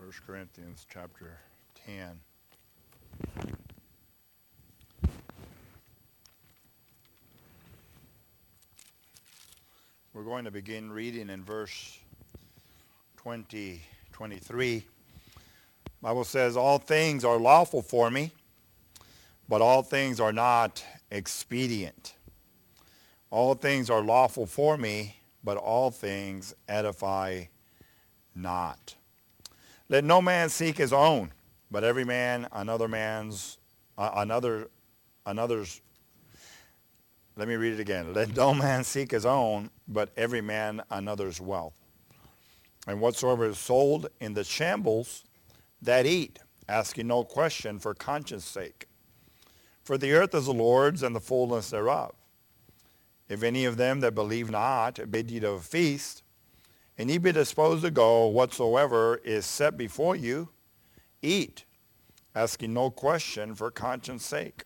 First Corinthians chapter 10. We're going to begin reading in verse 23. The Bible says, all things are lawful for me, but all things are not expedient. All things are lawful for me, but all things edify not. Let no man seek his own, but every man another's. Let me read it again. Let no man seek his own, but every man another's wealth. And whatsoever is sold in the shambles, that eat, asking no question for conscience sake. For the earth is the Lord's, and the fullness thereof. If any of them that believe not bid you to a feast, and ye be disposed to go, whatsoever is set before you, eat, asking no question for conscience sake.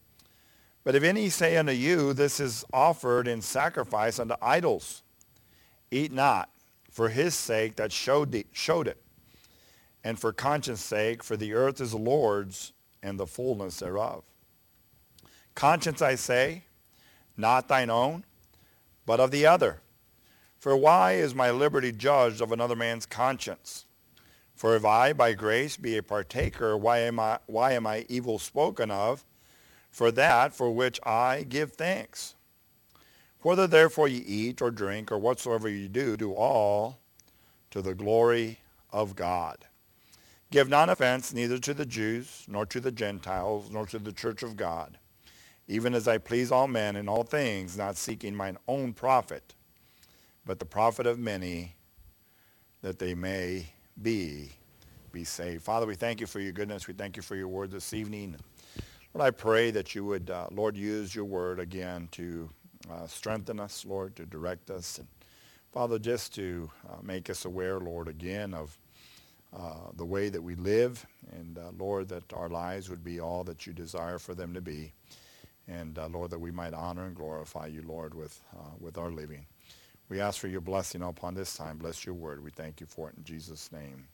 But if any say unto you, this is offered in sacrifice unto idols, eat not, for his sake that showed it, and for conscience sake, for the earth is the Lord's, and the fullness thereof. Conscience, I say, not thine own, but of the other. For why is my liberty judged of another man's conscience? For if I by grace be a partaker, why am I evil spoken of for that for which I give thanks? Whether therefore ye eat or drink or whatsoever ye do, do all to the glory of God. Give none offense neither to the Jews, nor to the Gentiles, nor to the church of God, even as I please all men in all things, not seeking mine own profit, but the profit of many, that they may be saved. Father, we thank you for your goodness. We thank you for your word this evening. Lord, I pray that you would, Lord, use your word again to strengthen us, Lord, to direct us. And Father, just to make us aware, Lord, again of the way that we live. And Lord, that our lives would be all that you desire for them to be. And Lord, that we might honor and glorify you, Lord, with our living. We ask for your blessing upon this time. Bless your word. We thank you for it in Jesus' name.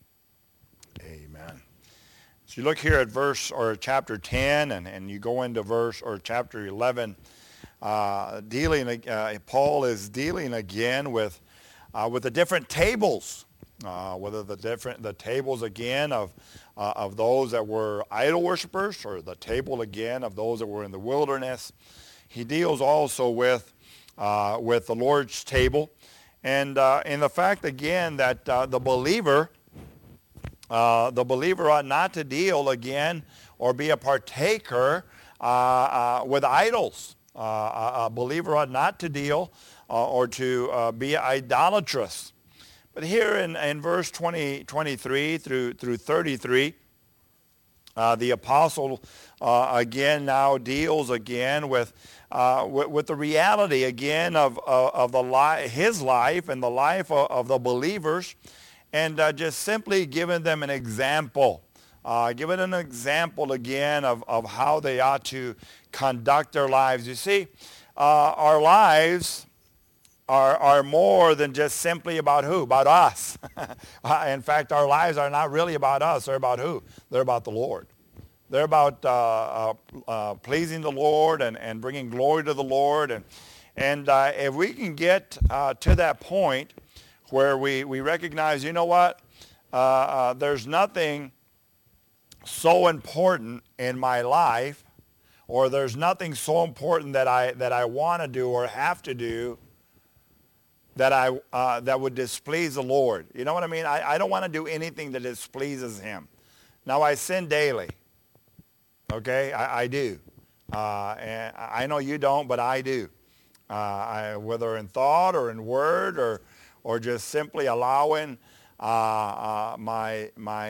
Amen. So you look here at verse or chapter 10, and you go into verse or chapter 11. Paul is dealing again with the different tables, whether the tables again of those that were idol worshipers, or the table again of those that were in the wilderness. He deals also with the Lord's table, and in the fact again that the believer ought not to deal again or be a partaker with idols. A believer ought not to deal or to be idolatrous. But here in verse 23 through 33, the apostle again now deals again with the reality again of his life and the life of the believers, and just simply giving them an example, again of how they ought to conduct their lives. You see, our lives are more than just simply about who? About us. In fact, our lives are not really about us. They're about who? They're about the Lord. They're about pleasing the Lord and bringing glory to the Lord. And if we can get to that point where we recognize, you know what, there's nothing so important in my life, or there's nothing so important that I want to do or have to do that would displease the Lord. You know what I mean? I don't want to do anything that displeases him. Now, I sin daily. Okay, I do. And I know you don't, but I do. Whether in thought or in word or just simply allowing my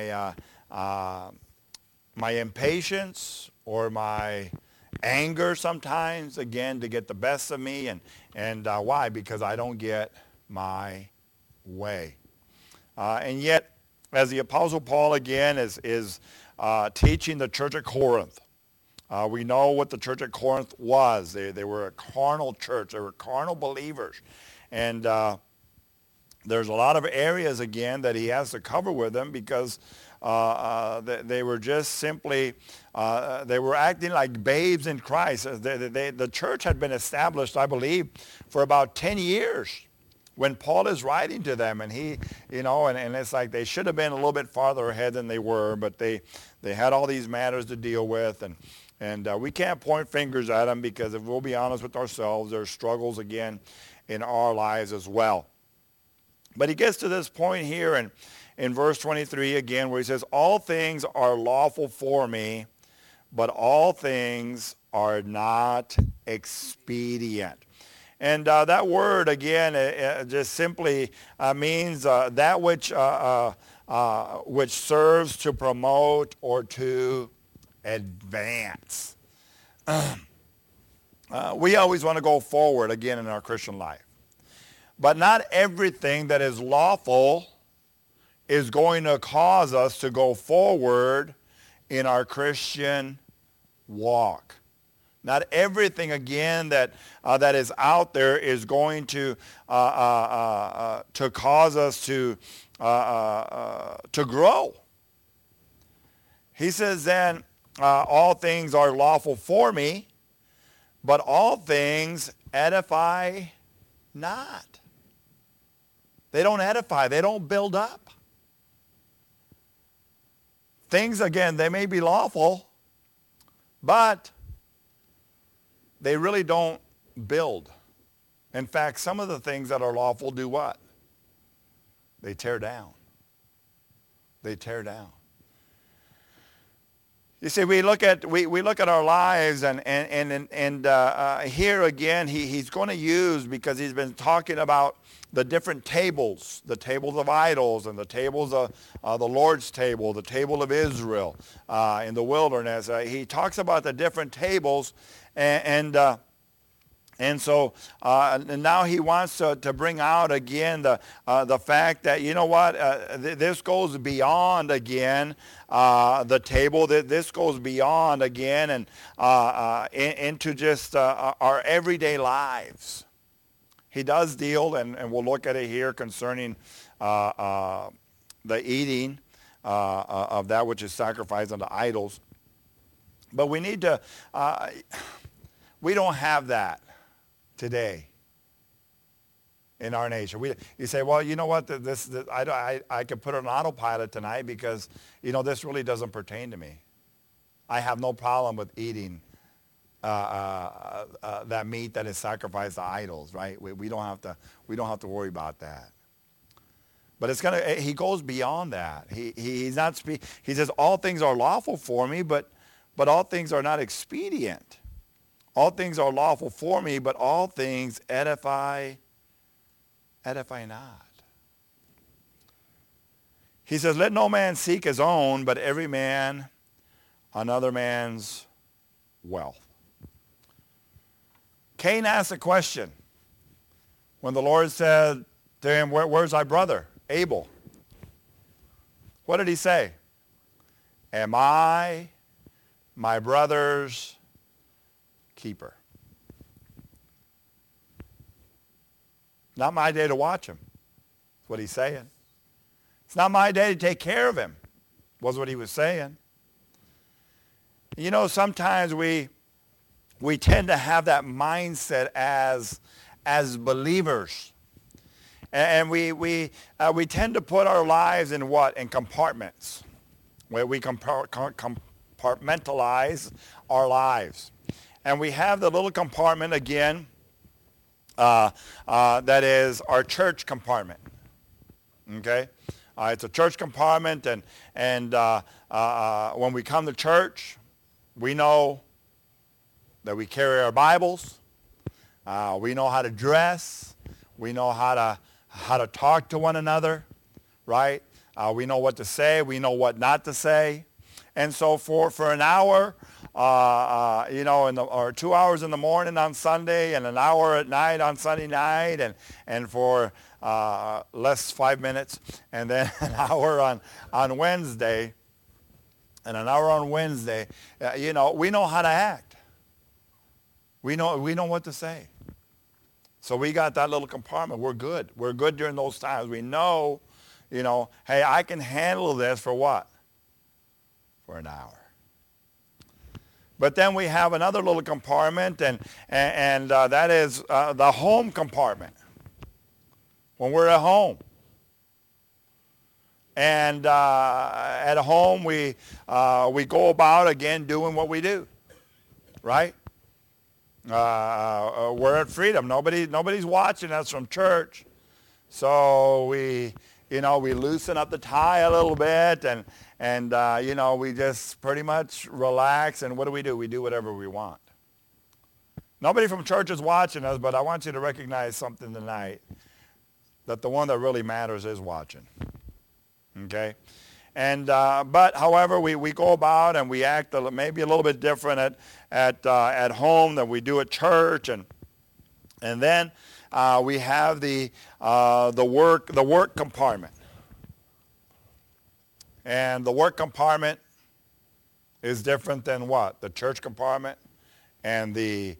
impatience or my anger sometimes, again, to get the best of me. And why? Because I don't get my way. And yet, as the Apostle Paul again is teaching the church at Corinth, we know what the church at Corinth was. They were a carnal church. They were carnal believers. And there's a lot of areas, again, that he has to cover with them because They were just simply, they were acting like babes in Christ. The church had been established, I believe, for about 10 years when Paul is writing to them. And he, and it's like they should have been a little bit farther ahead than they were, but they had all these matters to deal with. And we can't point fingers at them, because if we'll be honest with ourselves, there's struggles again in our lives as well. But he gets to this point here in verse 23 again, where he says, all things are lawful for me, but all things are not expedient. And that word, again, just simply means that which serves to promote or to advance. We always want to go forward again in our Christian life. But not everything that is lawful is going to cause us to go forward in our Christian walk. Not everything, again, that is out there is going to cause us to grow. He says then, all things are lawful for me, but all things edify not. They don't edify. They don't build up. Things, again, they may be lawful, but they really don't build. In fact, some of the things that are lawful do what? They tear down. They tear down. You see, we look at our lives, and here again, he's going to use, because he's been talking about the different tables, the tables of idols, and the tables of the Lord's table, the table of Israel in the wilderness. He talks about the different tables, and so now he wants to bring out again the fact that, you know what, this goes beyond again the table. This goes beyond again and into just our everyday lives. He does deal, and we'll look at it here concerning the eating of that which is sacrificed unto idols. But we need to, we don't have that today in our nation. You say, well, you know what, I could put it on autopilot tonight because, this really doesn't pertain to me. I have no problem with eating that meat that is sacrificed to idols, right? We don't have to worry about that. But he goes beyond that. He says all things are lawful for me, but all things are not expedient. All things are lawful for me, but all things edify not. He says, let no man seek his own, but every man another man's wealth. Cain asked a question when the Lord said to him, where's thy brother, Abel? What did he say? Am I my brother's keeper? Not my day to watch him. That's what he's saying. It's not my day to take care of him, was what he was saying. Sometimes we tend to have that mindset as believers. And we tend to put our lives in what? In compartments, where we compartmentalize our lives. And we have the little compartment again, that is our church compartment. Okay? It's a church compartment, and when we come to church, we know that we carry our Bibles. We know how to dress. We know how to talk to one another, right? We know what to say. We know what not to say. And so for an hour, or 2 hours in the morning on Sunday, and an hour at night on Sunday night, and for less 5 minutes, and then an hour on Wednesday, and an hour on Wednesday, we know how to act. We know what to say. So we got that little compartment. We're good. We're good during those times. We know, hey, I can handle this for what? for an hour. But then we have another little compartment, and that is the home compartment. When we're at home. And at home, we go about, again, doing what we do. Right? We're at freedom. Nobody's watching us from church. So we loosen up the tie a little bit, and we just pretty much relax. And what do? We do whatever we want. Nobody from church is watching us, but I want you to recognize something tonight, that the one that really matters is watching. Okay? And but however, we go about and we act maybe a little bit different at home than we do at church, and then we have the work compartment, and the work compartment is different than what? The church compartment, and the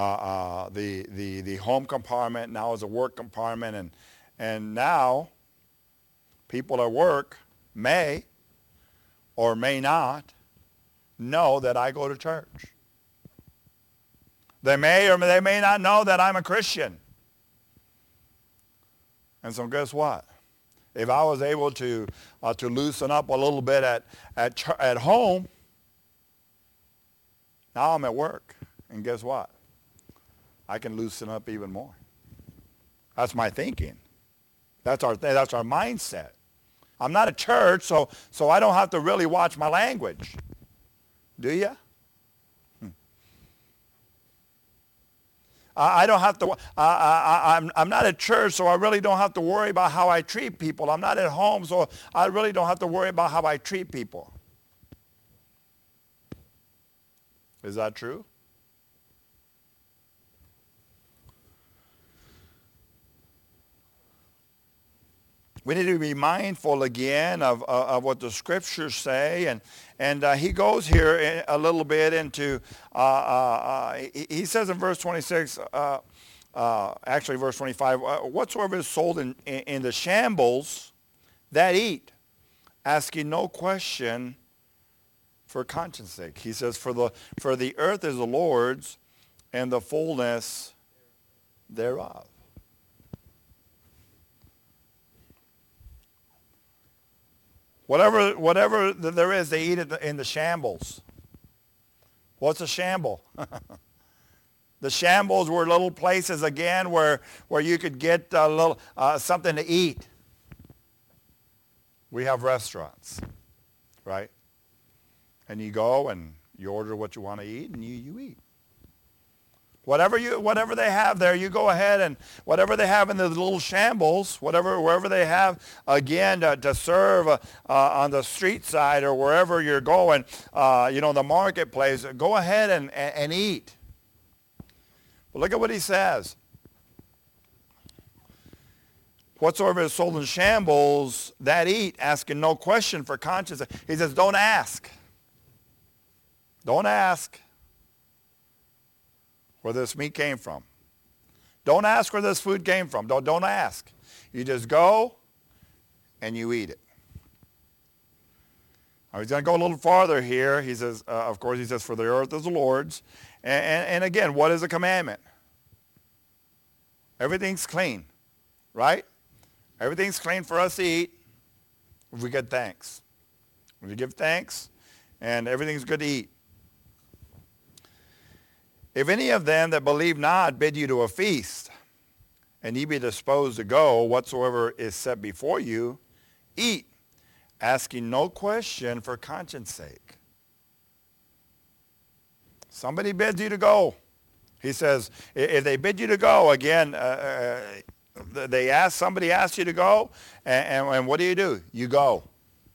home compartment now is a work compartment, and now people at work may or may not know that I go to church. They may or they may not know that I'm a Christian. And so guess what? If I was able to loosen up a little bit at home, now I'm at work. And guess what? I can loosen up even more. That's my thinking. That's our mindset. I'm not at church, so I don't have to really watch my language. Do you? I don't have to. I'm not at church, so I really don't have to worry about how I treat people. I'm not at home, so I really don't have to worry about how I treat people. Is that true? We need to be mindful again of what the scriptures say, and he goes here a little bit into. He says in verse 26, actually verse 25, whatsoever is sold in the shambles, that eat, asking no question for conscience sake. He says, for the earth is the Lord's, and the fullness thereof. Whatever there is, they eat it in the shambles. What's a shamble? The shambles were little places, again, where you could get a little something to eat. We have restaurants, right? And you go and you order what you want to eat, and you eat. Whatever they have there, you go ahead, and whatever they have in the little shambles, wherever they have, again, to serve on the street side or wherever you're going, the marketplace, go ahead and eat. But look at what he says. Whatsoever is sold in shambles, that eat, asking no question for conscience. He says, don't ask. Don't ask where this meat came from. Don't ask where this food came from. Don't ask. You just go and you eat it. Now he's going to go a little farther here. He says, of course, he says, for the earth is the Lord's. And again, what is a commandment? Everything's clean, right? Everything's clean for us to eat if we give thanks. If we give thanks, and everything's good to eat. If any of them that believe not bid you to a feast, and ye be disposed to go, whatsoever is set before you, eat, asking no question for conscience sake. Somebody bids you to go. He says, if they bid you to go, again, somebody asks you to go, and what do? You go.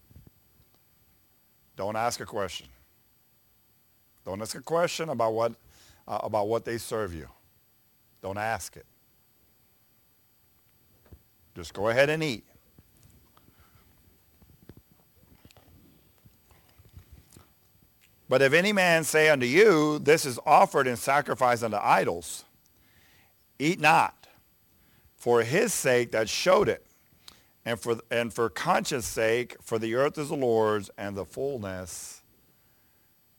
Don't ask a question. Don't ask a question about what they serve you. Don't ask it. Just go ahead and eat. But if any man say unto you, this is offered in sacrifice unto idols, eat not, for his sake that showed it, and for conscience sake, for the earth is the Lord's, and the fullness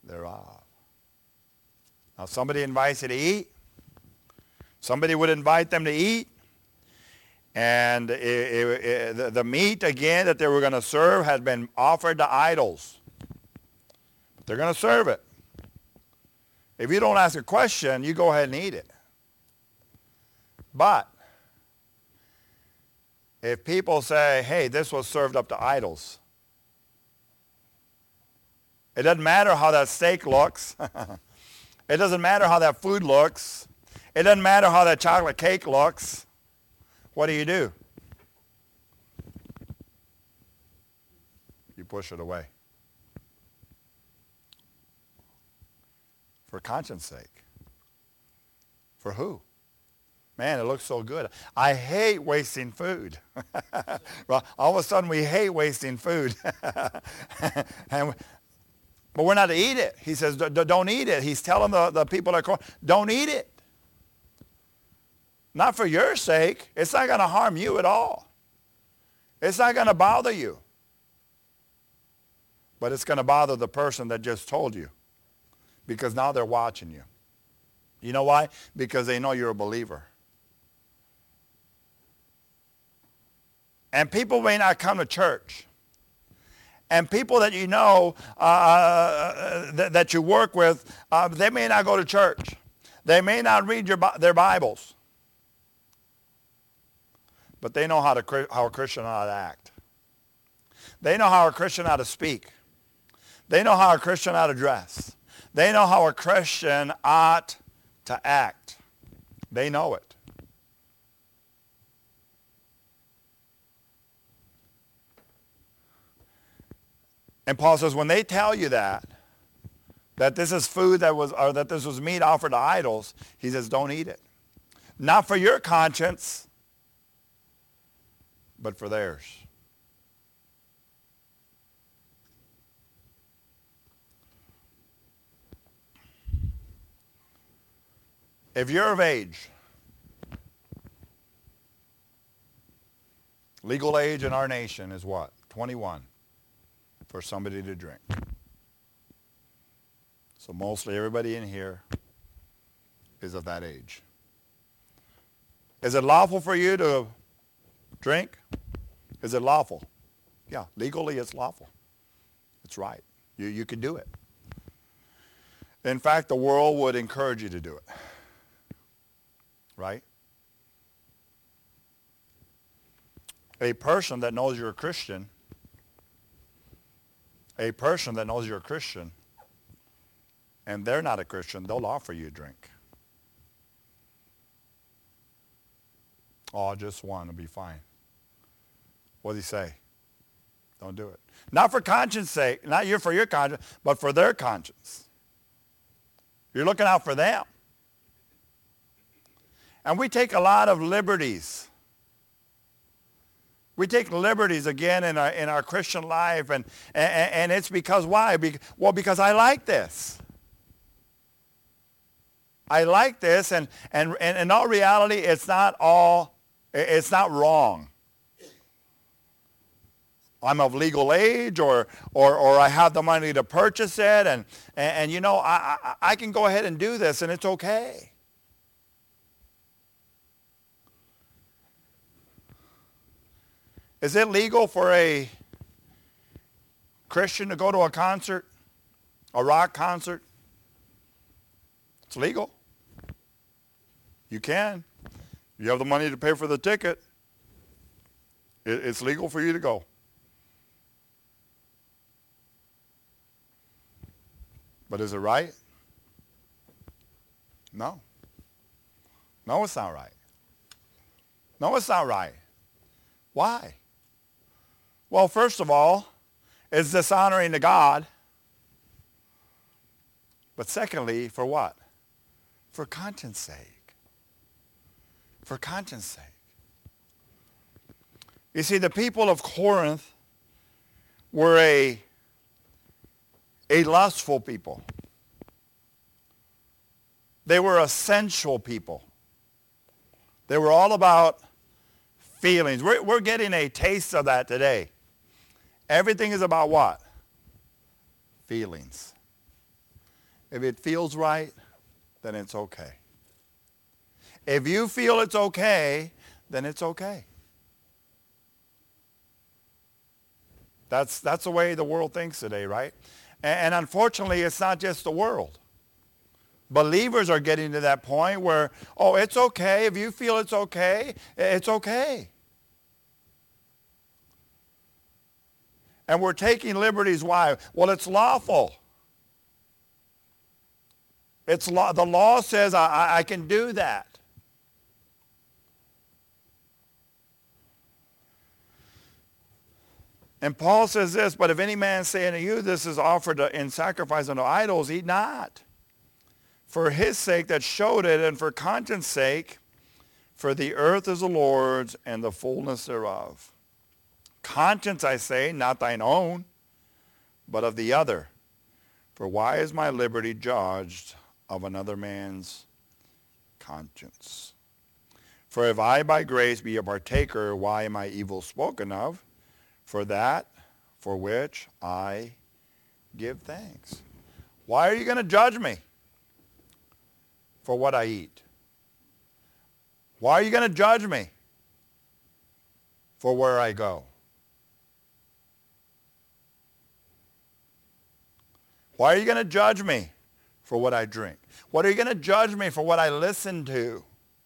thereof. Now somebody invites you to eat. Somebody would invite them to eat. And the meat, again, that they were going to serve had been offered to idols. They're going to serve it. If you don't ask a question, you go ahead and eat it. But if people say, hey, this was served up to idols, it doesn't matter how that steak looks. It doesn't matter how that food looks. It doesn't matter how that chocolate cake looks. What do? You push it away. For conscience sake. For who? Man, it looks so good. I hate wasting food. Well, all of a sudden we hate wasting food. But we're not to eat it. He says, don't eat it. He's telling the people that call, don't eat it. Not for your sake. It's not going to harm you at all. It's not going to bother you. But it's going to bother the person that just told you. Because now they're watching you. You know why? Because they know you're a believer. And people may not come to church. And people that you know, that you work with, they may not go to church. They may not read their Bibles. But they know how a Christian ought to act. They know how a Christian ought to speak. They know how a Christian ought to dress. They know how a Christian ought to act. They know it. And Paul says, when they tell you that this is food or that this was meat offered to idols, he says, don't eat it. Not for your conscience, but for theirs. If you're of age, legal age in our nation is what? 21 for somebody to drink. So mostly everybody in here is of that age. Is it lawful for you to drink? Is it lawful? Yeah, legally it's lawful. It's right. You can do it. In fact, the world would encourage you to do it. Right? A person that knows you're a Christian, and they're not a Christian, they'll offer you a drink. Oh, just one will be fine. What does he say? Don't do it. Not for conscience sake, not for your conscience, but for their conscience. You're looking out for them. And we take a lot of liberties. We take liberties again in our Christian life, and it's because why? Well, because I like this. I like this, and in all reality, it's not wrong. I'm of legal age, or I have the money to purchase it, and you know, I can go ahead and do this, and it's okay. Is it legal for a Christian to go to a concert, a rock concert? It's legal. You can. You have the money to pay for the ticket. It's legal for you to go. But is it right? No. No, it's not right. No, it's not right. Why? Well, first of all, it's dishonoring to God. But secondly, for what? For conscience sake. For conscience sake. You see, the people of Corinth were a lustful people. They were a sensual people. They were all about feelings. We're getting a taste of that today. Everything is about what? Feelings. If it feels right, then it's okay. If you feel it's okay, then it's okay. That's the way the world thinks today, right? And unfortunately, it's not just the world. Believers are getting to that point where, oh, it's okay. If you feel it's okay, it's okay. And we're taking liberties. Why? Well, it's lawful. The law says I can do that. And Paul says this, but if any man say unto you, this is offered in sacrifice unto idols, eat not. For his sake that showed it, and for conscience sake, for the earth is the Lord's, and the fullness thereof. Conscience, I say, not thine own, but of the other. For why is my liberty judged of another man's conscience? For if I by grace be a partaker, why am I evil spoken of? For that for which I give thanks. Why are you going to judge me for what I eat? Why are you going to judge me for where I go? Why are you going to judge me for what I drink? What are you going to judge me for what I listen to?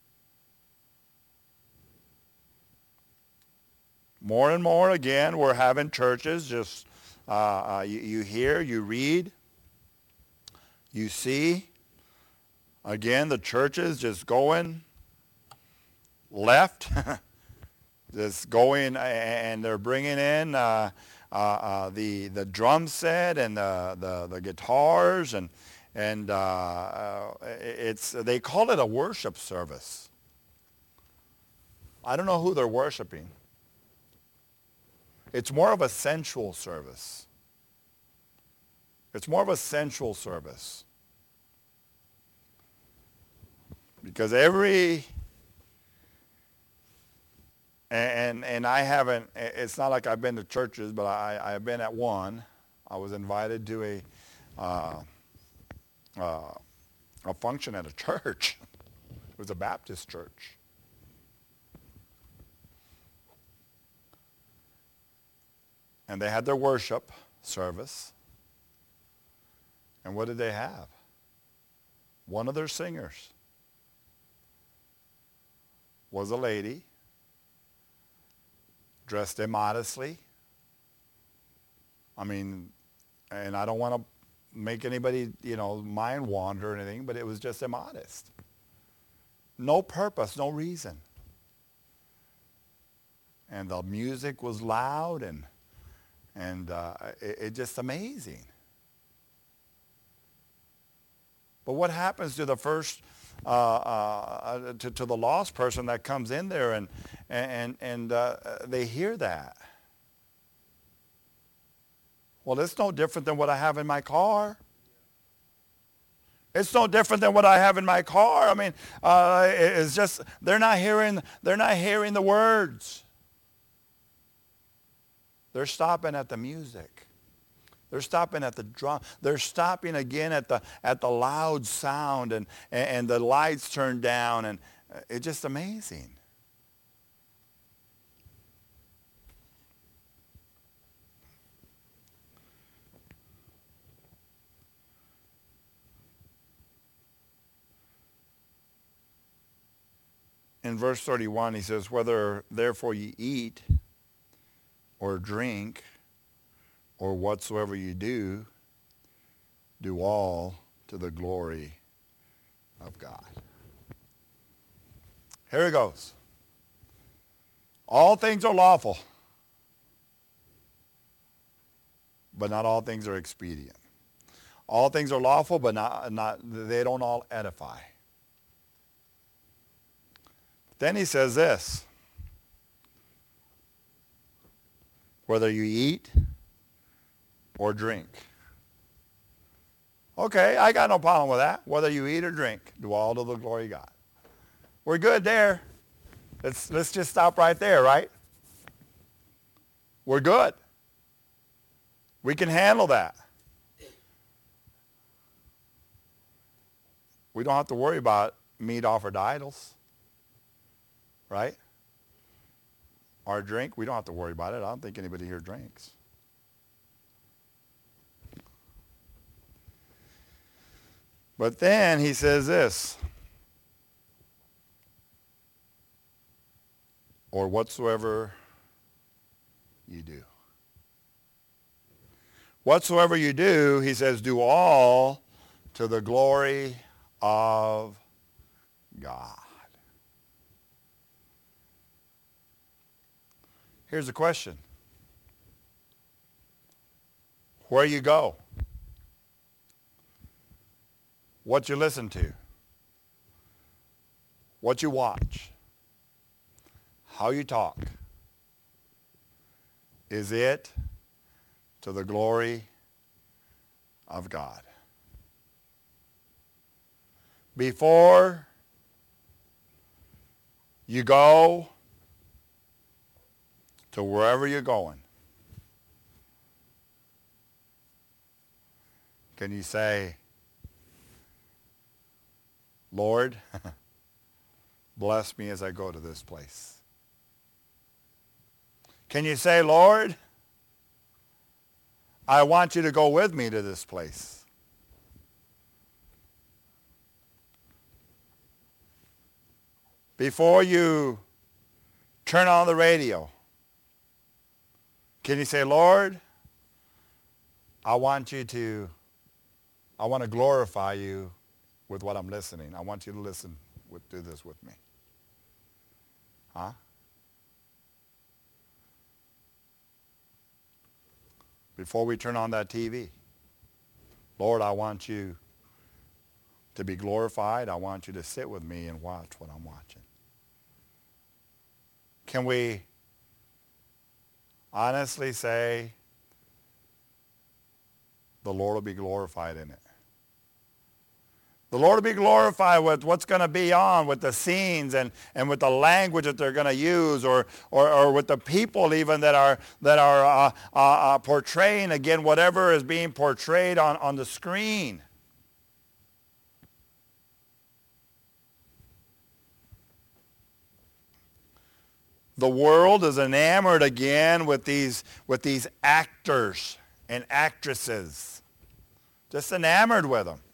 More and more, again, we're having churches just, you hear, you read, you see. Again, the churches just going left, just going, and they're bringing in the drum set and the guitars, and they call it a worship service. I don't know who they're worshiping. It's more of a sensual service. It's more of a sensual service. Because and I haven't, it's not like I've been to churches, but I've been at one. I was invited to a function at a church. It was a Baptist church. And they had their worship service. And what did they have? One of their singers was a lady dressed immodestly. I mean, and I don't want to make anybody, mind wander or anything, but it was just immodest. No purpose, no reason. And the music was loud, and it just amazing. But what happens to the first, to the lost person that comes in there and they hear that? Well, it's no different than what I have in my car. It's no different than what I have in my car. I mean, it's just they're not hearing the words. They're stopping at the music. They're stopping at the drum. They're stopping again at the loud sound, and the lights turned down, and it's just amazing. In verse 31, he says, whether therefore ye eat or drink, or whatsoever you do, do all to the glory of God. Here it goes. All things are lawful, but not all things are expedient. All things are lawful, but they don't all edify. Then he says this, whether you eat or drink. Okay, I got no problem with that. Whether you eat or drink, do all to the glory of God. We're good there. Let's just stop right there, right? We're good. We can handle that. We don't have to worry about meat offered to idols, right? Our drink, we don't have to worry about it. I don't think anybody here drinks. But then he says this, or whatsoever you do. Whatsoever you do, he says, do all to the glory of God. Here's the question. Where you go, what you listen to, what you watch, how you talk, is it to the glory of God? Before you go to wherever you're going, can you say, Lord, bless me as I go to this place? Can you say, Lord, I want you to go with me to this place? Before you turn on the radio, can you say, Lord, I want to glorify you with what I'm listening. I want you to do this with me. Huh? Before we turn on that TV, Lord, I want you to be glorified. I want you to sit with me and watch what I'm watching. Can we honestly say the Lord will be glorified in it? The Lord will be glorified with what's going to be on, with the scenes and with the language that they're going to use, or with the people even that are portraying, again, whatever is being portrayed on the screen. The world is enamored again with these actors and actresses. Just enamored with them.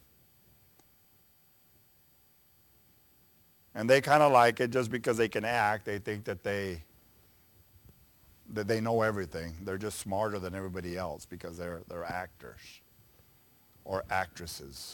And they kind of like it just because they can act. They think that they know everything. They're just smarter than everybody else because they're actors or actresses.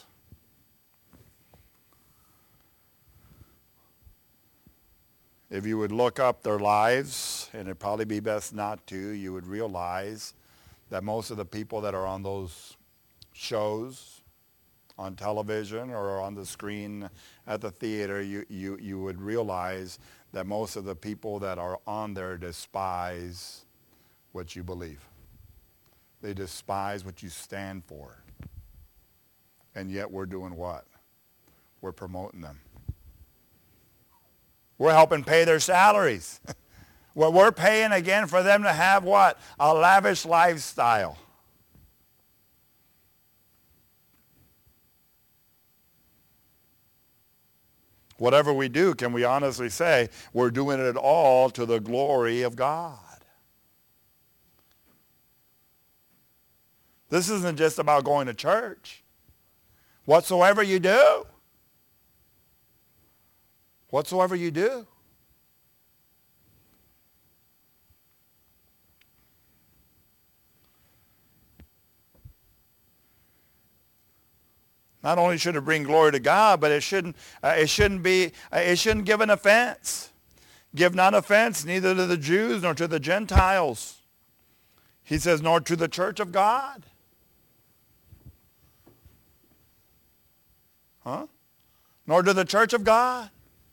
If you would look up their lives, and it'd probably be best not to, you would realize that most of the people that are on those shows on television or on the screen at the theater, you would realize that most of the people that are on there despise what you believe. They despise what you stand for. And yet we're doing what? We're promoting them. We're helping pay their salaries. Well, we're paying again for them to have what? A lavish lifestyle. Whatever we do, can we honestly say we're doing it all to the glory of God? This isn't just about going to church. Whatsoever you do. Whatsoever you do. Not only should it bring glory to God, but it shouldn't give an offense. Give not offense neither to the Jews nor to the Gentiles. He says, nor to the church of God. Huh? Nor to the church of God.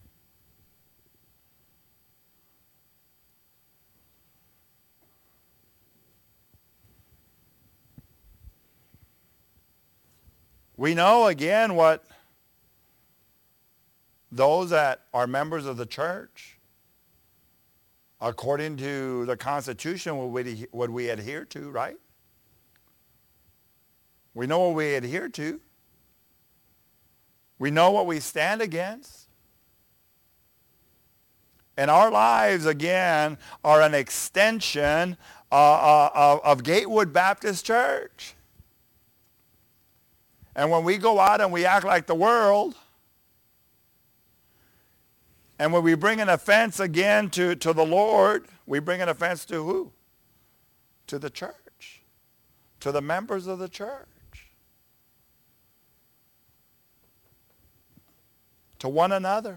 We know again what those that are members of the church, according to the Constitution, would we adhere to, right? We know what we adhere to. We know what we stand against. And our lives, again, are an extension of Gatewood Baptist Church. And when we go out and we act like the world, and when we bring an offense again to the Lord, we bring an offense to who? To the church, to the members of the church, to one another.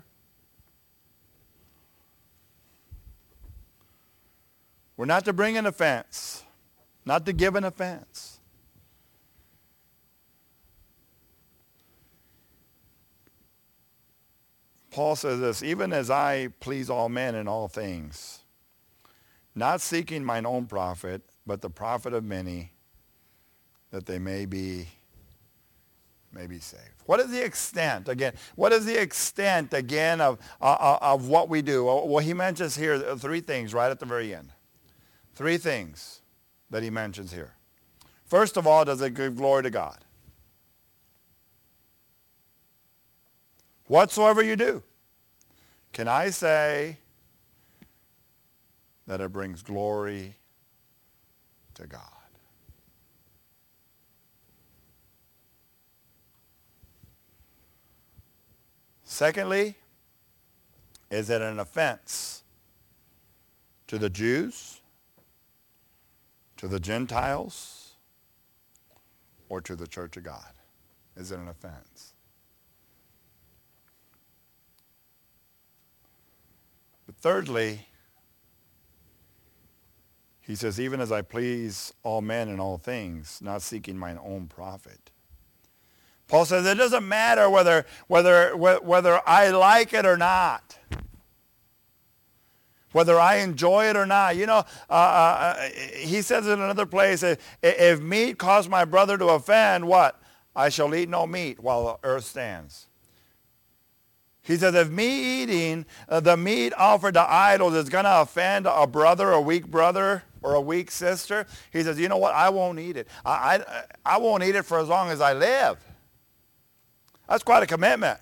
We're not to bring an offense, not to give an offense. Paul says this, even as I please all men in all things, not seeking mine own profit, but the profit of many, that they may be saved. What is the extent, again, of what we do? Well, he mentions here three things right at the very end. Three things that he mentions here. First of all, does it give glory to God? Whatsoever you do, can I say that it brings glory to God? Secondly, is it an offense to the Jews, to the Gentiles, or to the church of God? Is it an offense? But thirdly, he says, even as I please all men in all things, not seeking mine own profit. Paul says it doesn't matter whether I like it or not, whether I enjoy it or not. You know, he says in another place, if meat cause my brother to offend, what? I shall eat no meat while the earth stands. He says, if me eating the meat offered to idols is going to offend a brother, a weak brother, or a weak sister, he says, you know what? I won't eat it. I won't eat it for as long as I live. That's quite a commitment.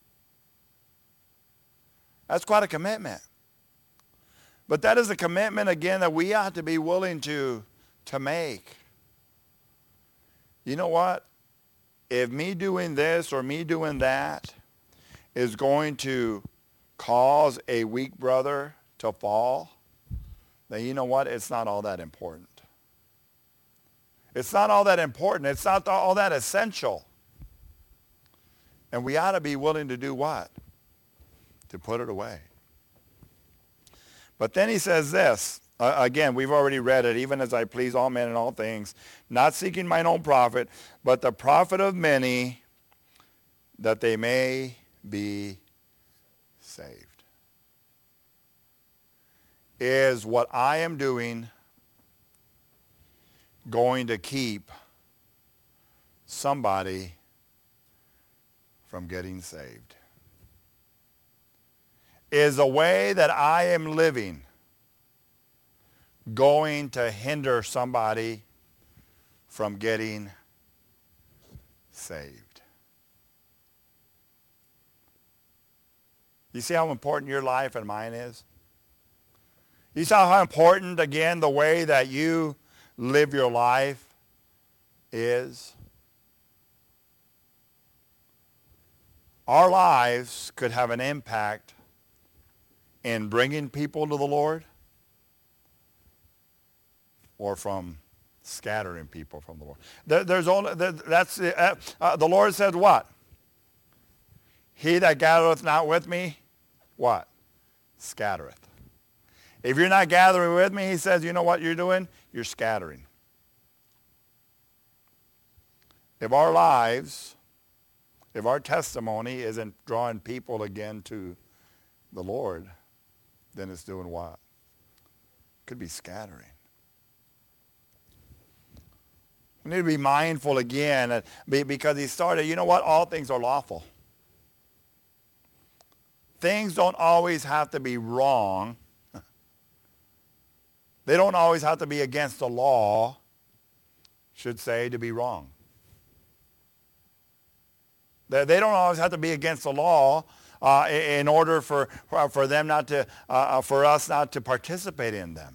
That's quite a commitment. But that is a commitment, again, that we ought to be willing to make. You know what? If me doing this or me doing that is going to cause a weak brother to fall, then you know what? It's not all that important. It's not all that important. It's not all that essential. And we ought to be willing to do what? To put it away. But then he says this. Again, we've already read it. Even as I please all men in all things, not seeking mine own profit, but the profit of many, that they may be saved. Is what I am doing going to keep somebody from getting saved? Is the way that I am living going to hinder somebody from getting saved? You see how important your life and mine is? You see how important, again, the way that you live your life is? Our lives could have an impact in bringing people to the Lord, or from scattering people from the Lord. The Lord said what? He that gathereth not with me, what? Scattereth. If you're not gathering with me, he says, you know what you're doing? You're scattering. If our lives, if our testimony isn't drawing people again to the Lord, then it's doing what? Could be scattering. We need to be mindful again, because he started, you know what? All things are lawful. Things don't always have to be wrong. They don't always have to be against the law, should say, to be wrong. They don't always have to be against the law in order for them not to, for us not to participate in them.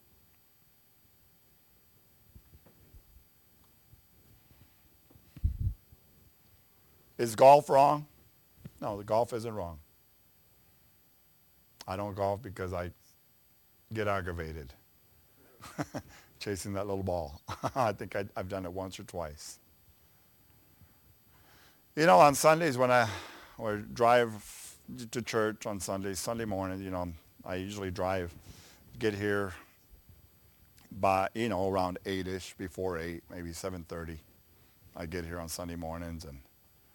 Is golf wrong? No, the golf isn't wrong. I don't golf because I get aggravated chasing that little ball. I think I've done it once or twice. You know, on Sundays when I drive to church on Sundays, Sunday morning, you know, I usually get here by, you know, around 8-ish, before 8, maybe 7:30. I get here on Sunday mornings, and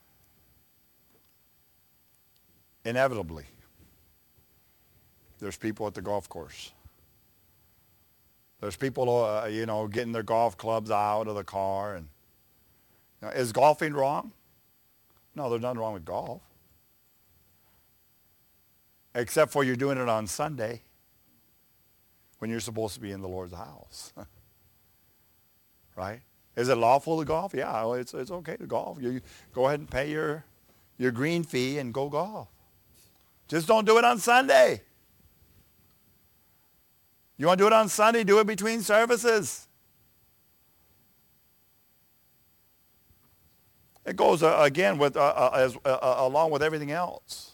inevitably, there's people at the golf course. There's people, you know, getting their golf clubs out of the car. And you know, is golfing wrong? No, there's nothing wrong with golf. Except for you're doing it on Sunday when you're supposed to be in the Lord's house. Right? Is it lawful to golf? Yeah, well, it's okay to golf. You go ahead and pay your green fee and go golf. Just don't do it on Sunday. You want to do it on Sunday? Do it between services. It goes again with along with everything else.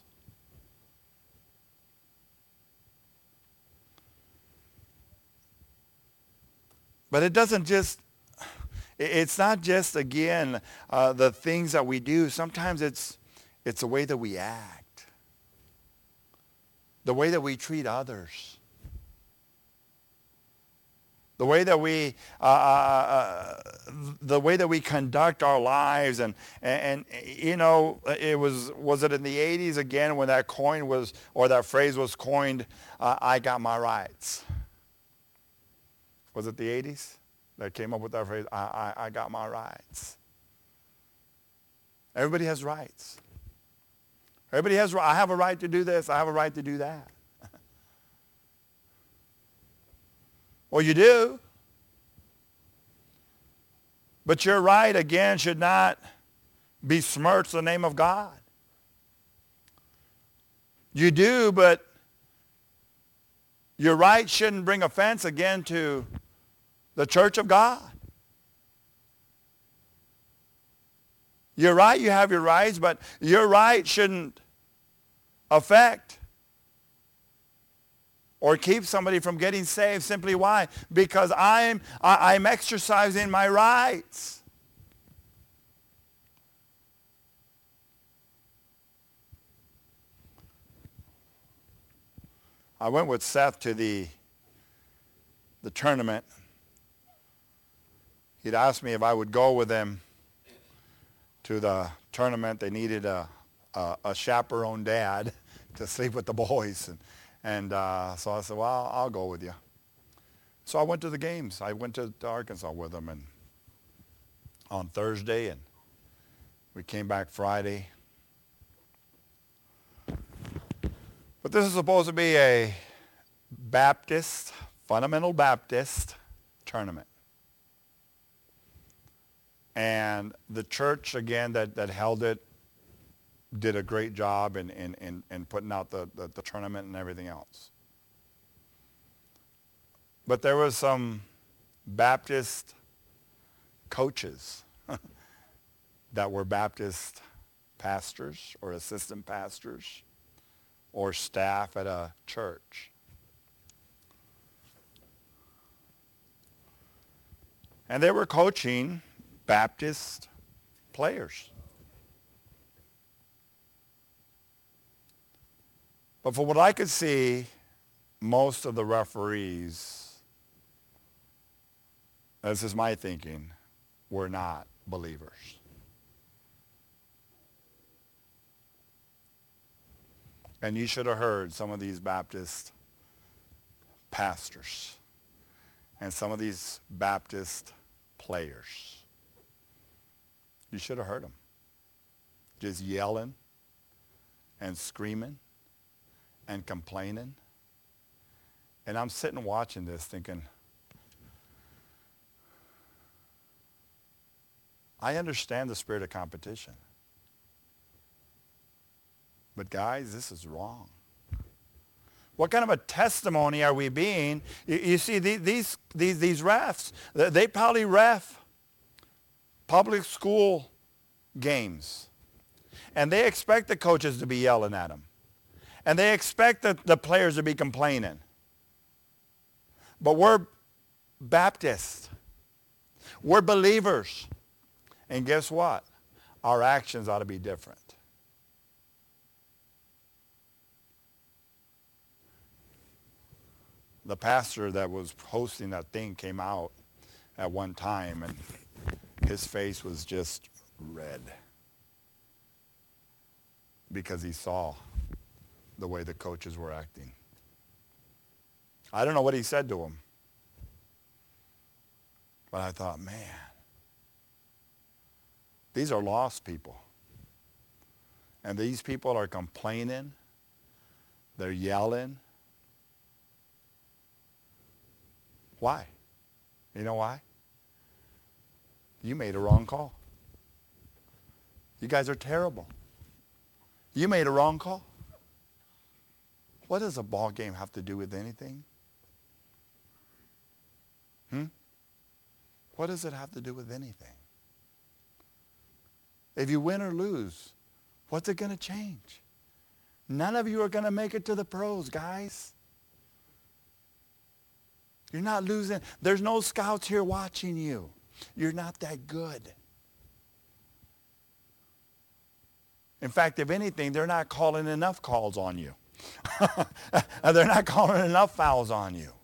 But it doesn't just. It's not just again the things that we do. Sometimes it's the way that we act, the way that we treat others. The way that we conduct our lives, and you know, was it in the 80s again when that coin was, or that phrase was coined, I got my rights. Was it the 80s that came up with that phrase, I got my rights? Everybody has rights. Everybody has, I have a right to do this, I have a right to do that. Well, you do. But your right, again, should not besmirch the name of God. You do, but your right shouldn't bring offense again to the church of God. You're right, you have your rights, but your right shouldn't affect or keep somebody from getting saved. Simply why? Because I'm exercising my rights. I went with Seth to the tournament. He'd asked me if I would go with him to the tournament. They needed a chaperone dad to sleep with the boys. And so I said, well, I'll go with you. So I went to the games. I went to Arkansas with them and on Thursday, and we came back Friday. But this is supposed to be a Baptist, fundamental Baptist tournament. And the church, again, that held it did a great job in putting out the tournament and everything else. But there was some Baptist coaches that were Baptist pastors or assistant pastors or staff at a church. And they were coaching Baptist players. But from what I could see, most of the referees, this is my thinking, were not believers. And you should have heard some of these Baptist pastors and some of these Baptist players. You should have heard them just yelling and screaming and complaining. And I'm sitting watching this thinking, I understand the spirit of competition. But guys, this is wrong. What kind of a testimony are we being? You see, these refs, they probably ref public school games. And they expect the coaches to be yelling at them. And they expect the players to be complaining. But we're Baptists. We're believers. And guess what? Our actions ought to be different. The pastor that was hosting that thing came out at one time, and his face was just red because he saw the way the coaches were acting. I don't know what he said to him, but I thought, man, these are lost people. And these people are complaining. They're yelling. Why? You know why? You made a wrong call. You guys are terrible. You made a wrong call. What does a ball game have to do with anything? What does it have to do with anything? If you win or lose, what's it going to change? None of you are going to make it to the pros, guys. You're not losing. There's no scouts here watching you. You're not that good. In fact, if anything, they're not calling enough calls on you. They're not calling enough fouls on you.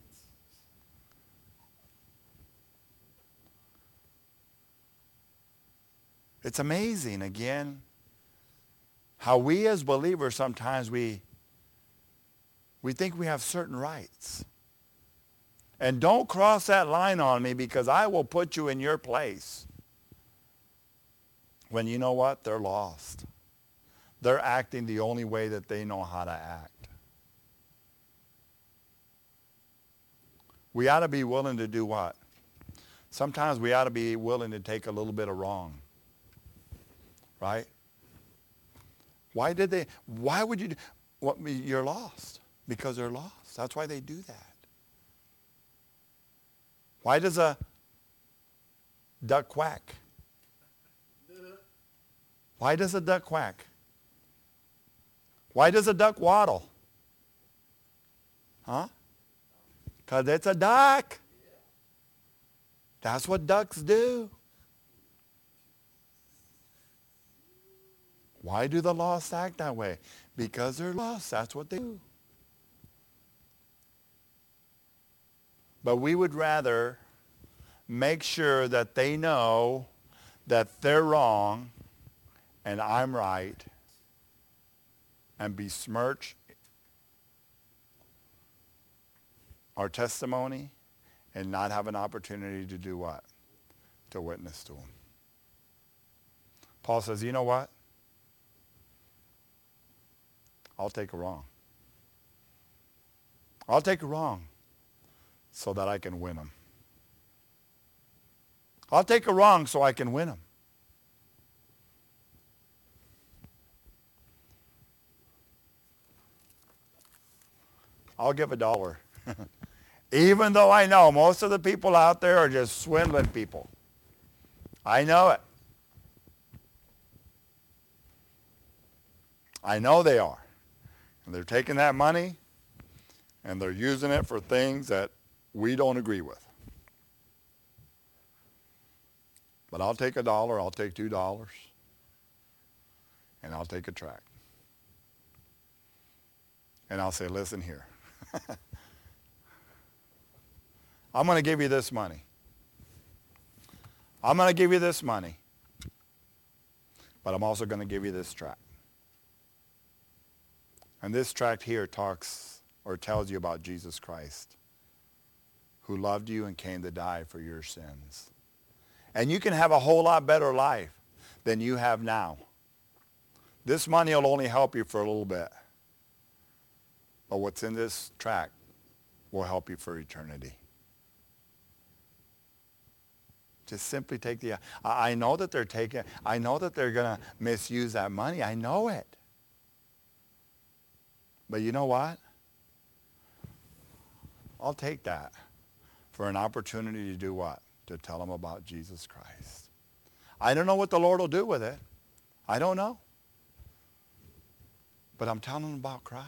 It's amazing, again, how we as believers sometimes we think we have certain rights. And don't cross that line on me because I will put you in your place. When you know what? They're lost. They're acting the only way that they know how to act. We ought to be willing to do what? Sometimes we ought to be willing to take a little bit of wrong. Right? Why would you you're lost? Because they're lost. That's why they do that. Why does a duck quack? Why does a duck quack? Why does a duck waddle? Huh? Because it's a duck. That's what ducks do. Why do the lost act that way? Because they're lost. That's what they do. But we would rather make sure that they know that they're wrong and I'm right and besmirch our testimony and not have an opportunity to do what? To witness to them. Paul says, you know what? I'll take a wrong. I'll take a wrong so that I can win them. I'll take a wrong so I can win them. I'll give $1. Even though I know most of the people out there are just swindling people. I know it. I know they are. And they're taking that money and they're using it for things that we don't agree with. But I'll take $1, I'll take $2, and I'll take a tract. And I'll say, listen here. I'm going to give you this money. I'm going to give you this money. But I'm also going to give you this tract. And this tract here talks or tells you about Jesus Christ, who loved you and came to die for your sins. And you can have a whole lot better life than you have now. This money will only help you for a little bit. But what's in this tract will help you for eternity. Just simply take the, I know that they're going to misuse that money. I know it. But you know what? I'll take that for an opportunity to do what? To tell them about Jesus Christ. I don't know what the Lord will do with it. I don't know. But I'm telling them about Christ.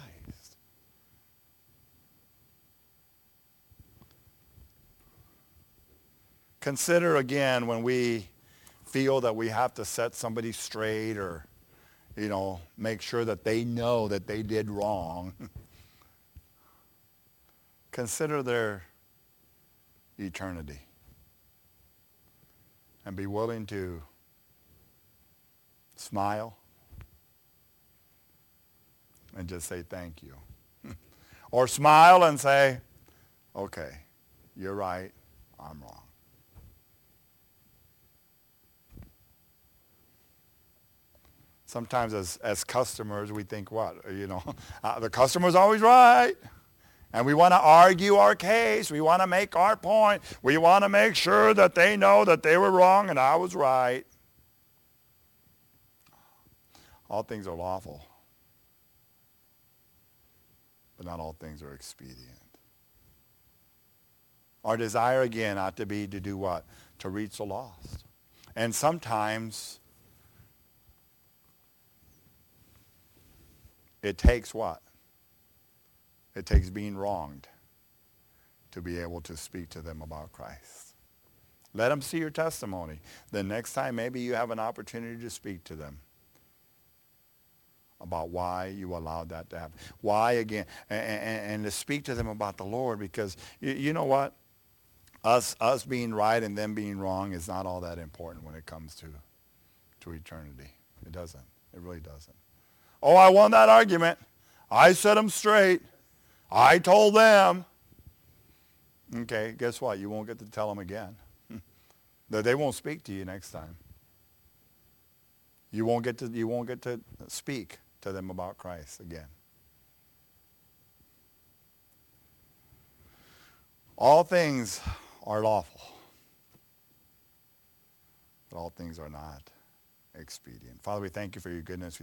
Consider again when we feel that we have to set somebody straight or, make sure that they know that they did wrong. Consider their eternity. And be willing to smile and just say thank you. Or smile and say, okay, you're right, I'm wrong. Sometimes as customers, we think what? The customer's always right. And we want to argue our case. We want to make our point. We want to make sure that they know that they were wrong and I was right. All things are lawful, but not all things are expedient. Our desire, again, ought to be to do what? To reach the lost. And sometimes it takes what? It takes being wronged to be able to speak to them about Christ. Let them see your testimony. The next time maybe you have an opportunity to speak to them about why you allowed that to happen. Why, again, and to speak to them about the Lord, because you know what? Us being right and them being wrong is not all that important when it comes to eternity. It doesn't. It really doesn't. Oh, I won that argument. I set them straight. I told them. Okay, guess what? You won't get to tell them again. They won't speak to you next time. You won't get to speak to them about Christ again. All things are lawful, but all things are not expedient. Father, we thank you for your goodness.